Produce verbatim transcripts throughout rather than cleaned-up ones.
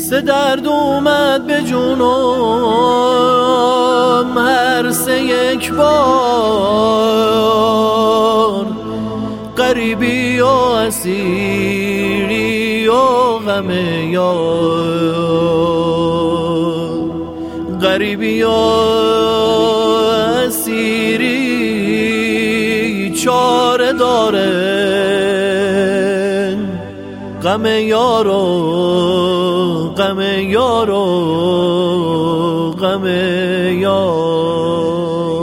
سه درد اومد به جونم هر سه یک بار، غریبی و اسیری و غم یار، غریبی و اسیری چاره داره، غم یارو غم یارو غم یار.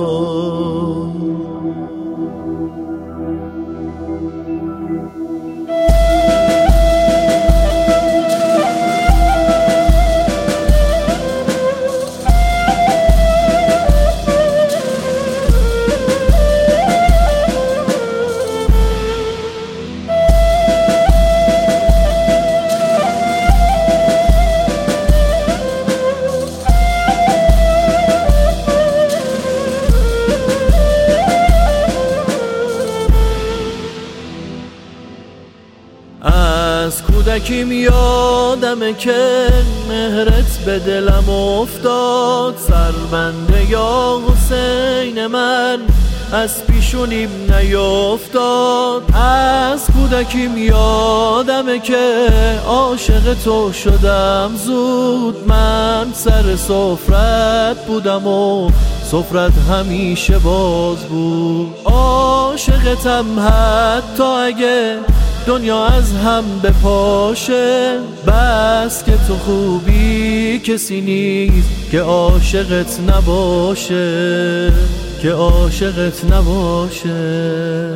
از کودکیم یادمه که مهرت به دلم افتاد، سربنده یا حسین من از پیشونیم نیفتاد. از کودکیم یادمه که عاشق تو شدم زود، من سر سفرت بودم و سفرت همیشه باز بود. عاشقتم حتی اگه دنیا از هم بپاشه، بس که تو خوبی کسی نیست که عاشقت نباشه، که عاشقت نباشه.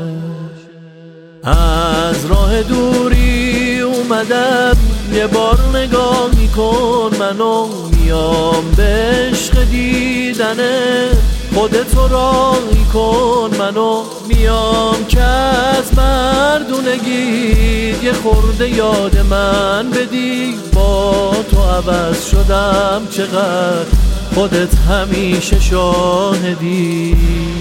از راه دوری اومدم یه بار نگاهی کن منو، میام به عشق دیدنه خودتو راهی کن منو، میام که از مردونگی یه خورده یاد من بدی. با تو عوض شدم چقدر خودت همیشه شاهدی.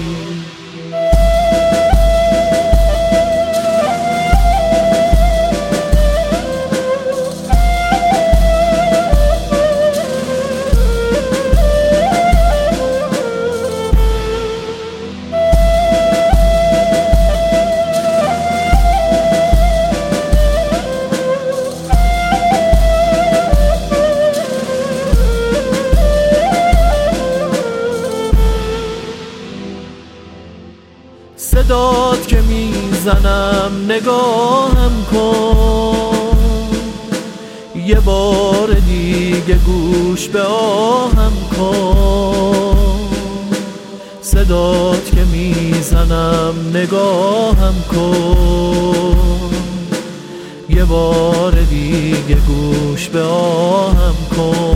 صدات که میزنم نگاهم کن، یه بار دیگه گوش به آهم کن. صدات که میزنم نگاهم کن، یه بار دیگه گوش به آهم کن.